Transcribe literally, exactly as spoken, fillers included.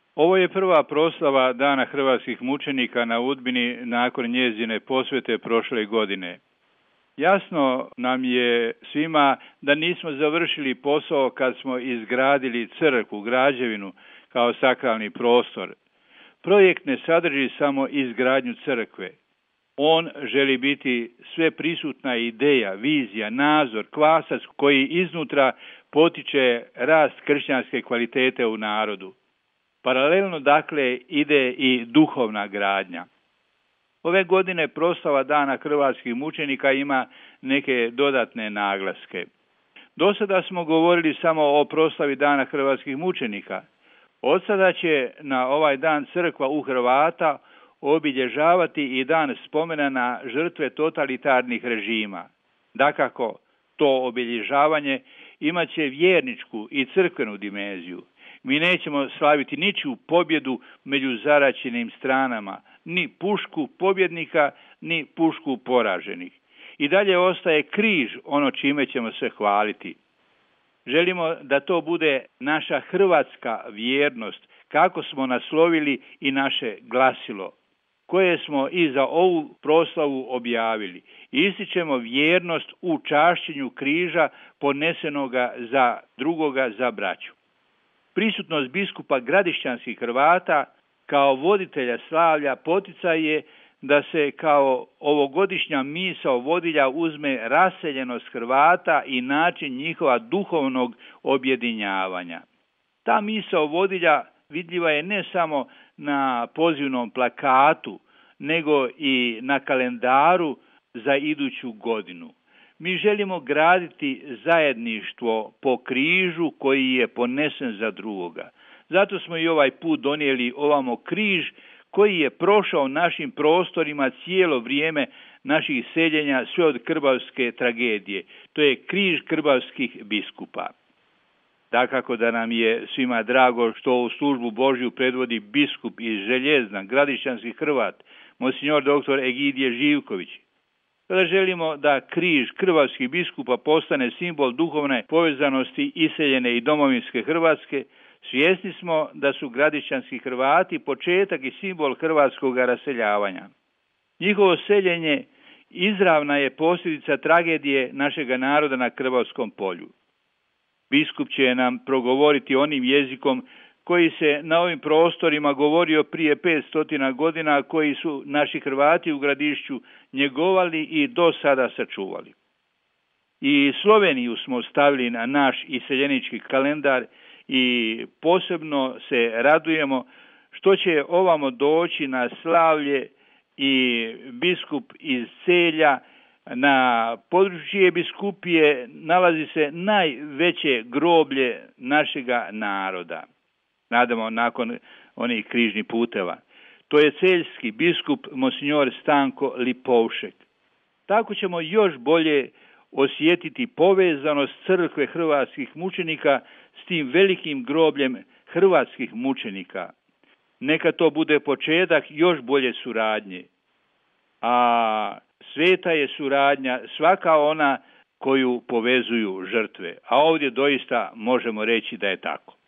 Ovo je prva proslava Dana hrvatskih mučenika na Udbini nakon njezine posvete prošle godine. Jasno nam je svima da nismo završili posao kad smo izgradili crkvu, građevinu kao sakralni prostor. Projekt ne sadrži samo izgradnju crkve. On želi biti sve prisutna ideja, vizija, nadzor, kvasac koji iznutra potiče rast kršćanske kvalitete u narodu. Paralelno dakle ide i duhovna gradnja. Ove godine proslava Dana hrvatskih mučenika ima neke dodatne naglaske. Do sada smo govorili samo o proslavi Dana hrvatskih mučenika. Od sada će na ovaj dan crkva u Hrvata obilježavati i dan spomena na žrtve totalitarnih režima. Dakako, to obilježavanje imat će vjerničku i crkvenu dimenziju. Mi nećemo slaviti ničiju pobjedu među zaraćenim stranama, ni pušku pobjednika, ni pušku poraženih. I dalje ostaje križ ono čime ćemo se hvaliti. Želimo da to bude naša hrvatska vjernost, kako smo naslovili i naše glasilo, koje smo i za ovu proslavu objavili. Ističemo vjernost u čašćenju križa ponesenoga za drugoga, za braću. Prisutnost biskupa gradišćanskih Hrvata kao voditelja slavlja poticaj je da se kao ovogodišnja misao vodilja uzme raseljenost Hrvata i način njihova duhovnog objedinjavanja. Ta misao vodilja vidljiva je ne samo na pozivnom plakatu, nego i na kalendaru za iduću godinu. Mi želimo graditi zajedništvo po križu koji je ponesen za drugoga. Zato smo i ovaj put donijeli ovamo križ koji je prošao našim prostorima cijelo vrijeme naših seljenja sve od krbavske tragedije. To je križ krbavskih biskupa. Dakako da nam je svima drago što u službu Božju predvodi biskup iz Željezna, gradišćanski Hrvat, monsignor doktor Egidije Živković. Kada želimo da križ krvavskih biskupa postane simbol duhovne povezanosti iseljene i domovinske Hrvatske, svjesni smo da su gradišćanski Hrvati početak i simbol hrvatskog raseljavanja. Njihovo seljenje izravna je posljedica tragedije našega naroda na Krvavskom polju. Biskup će nam progovoriti onim jezikom koji se na ovim prostorima govorio prije petsto godina, koji su naši Hrvati u Gradišću njegovali i do sada sačuvali. I Sloveniju smo stavili na naš iseljenički kalendar i posebno se radujemo što će ovamo doći na slavlje i biskup iz Celja, na području biskupije nalazi se najveće groblje našega naroda. Nadamo nakon onih križnih puteva. To je celjski biskup monsignor Stanko Lipovšek. Tako ćemo još bolje osjetiti povezanost crkve hrvatskih mučenika s tim velikim grobljem hrvatskih mučenika. Neka to bude početak još bolje suradnje. A sveta je suradnja svaka ona koju povezuju žrtve. A ovdje doista možemo reći da je tako.